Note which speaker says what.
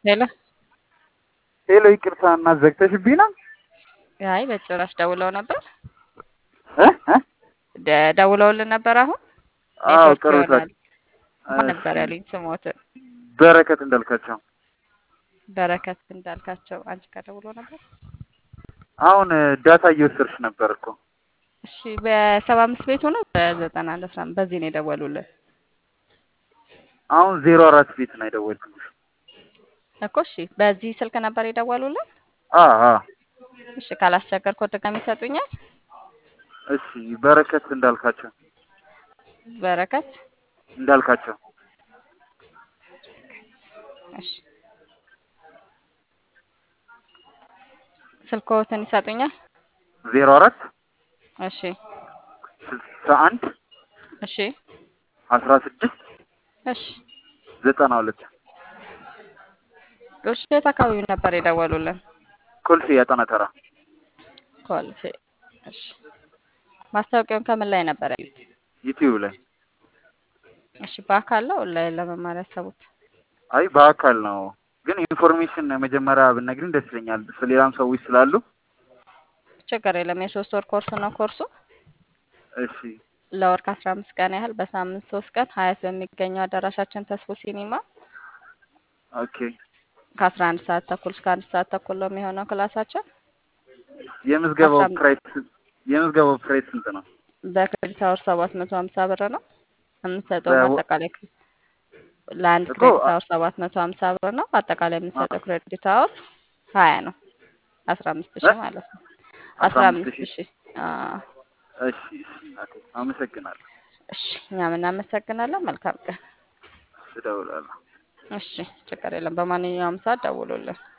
Speaker 1: ሄሎ
Speaker 2: ሄሎ ይቅርታ እና ዘግተሽብኝ ነው?
Speaker 1: አይ በጭራሽ ደውለው ነበር።
Speaker 2: እ እ
Speaker 1: ደውለውልን ነበር። አሁን
Speaker 2: አዎ
Speaker 1: ኔትወርክ
Speaker 2: ቅርብታች።
Speaker 1: ይሆናል። ማን
Speaker 2: እሺ
Speaker 1: ነበር ያሉኝ ስሞት?
Speaker 2: በረከት እንዳልካቸው።
Speaker 1: በረከት እንዳልካቸው። አንቺ ጋር ደውሎ ነበር?
Speaker 2: አሁን ዳታ እየወሰድሽ ነበር እኮ።
Speaker 1: እሺ በ75 ቤት ሆነ በ91 በዚህ ነው የደወሉልን
Speaker 2: አሁን 04 ቤት ነው የደወልኩልሽ
Speaker 1: እኮ። እሺ በዚህ ስልክ ነበር የደወሉልን?
Speaker 2: አ
Speaker 1: እሺ ካላስቸገርኩ ድጋሚ ይሰጡኛል?
Speaker 2: እሺ በረከት እንዳልካቸው።
Speaker 1: በረከት
Speaker 2: እንዳልካቸው።
Speaker 1: እሺ ስልክዎትን ይሰጡኛል?
Speaker 2: 04
Speaker 1: እሺ
Speaker 2: 61
Speaker 1: እሺ
Speaker 2: 16
Speaker 1: እሺ
Speaker 2: 92
Speaker 1: እሺ የት አካባቢ ነበር የደወሉልን?
Speaker 2: ኮልፌ ያጠናተራ።
Speaker 1: ኮልፌ። እሺ ማስታወቂያውን ከምን ላይ ነበር ያዩት?
Speaker 2: ዩቲዩብ ላይ።
Speaker 1: እሺ በአካል ነው ኦንላይን ለመማር ያሰቡት?
Speaker 2: አይ በአካል ነው፣ ግን ኢንፎርሜሽን መጀመሪያ ብትነግሪኝ ደስ ይለኛል። ስለሌላም ሰዎች ስላሉ።
Speaker 1: ችግር የለም። የሶስት ወር ኮርስ ነው ኮርሱ።
Speaker 2: እሺ
Speaker 1: ለወር ከ15 ቀን ያህል በሳምንት 3 ቀን ሀያት በሚገኘው አዳራሻችን ተስፎ ሲኒማ
Speaker 2: ኦኬ።
Speaker 1: ከ11 ሰዓት ተኩል እስከ 1 ሰዓት ተኩል ነው የሚሆነው ክላሳችን።
Speaker 2: የምዝገባው
Speaker 1: 15
Speaker 2: ፕራይስ ስንት ነው?
Speaker 1: በክሬዲት አወር 750 ብር ነው የምንሰጠው።
Speaker 2: በ-
Speaker 1: አጠቃላይ ለአንድ
Speaker 2: እኮ
Speaker 1: ክሬዲት አወር 750 ብር ነው። አጠቃላይ የምንሰጠው ክሬዲት አወር 20 ነው። 15,000 ማለት ነው።
Speaker 2: 15,000
Speaker 1: 15,000
Speaker 2: እሺ እናቴ አመሰግናለሁ።
Speaker 1: እሺ እኛም እናመሰግናለን። መልካም ቀን።
Speaker 2: እደውላለሁ።
Speaker 1: እሺ ችግር የለም። በማንኛውም ሰዓት ደውሉልን።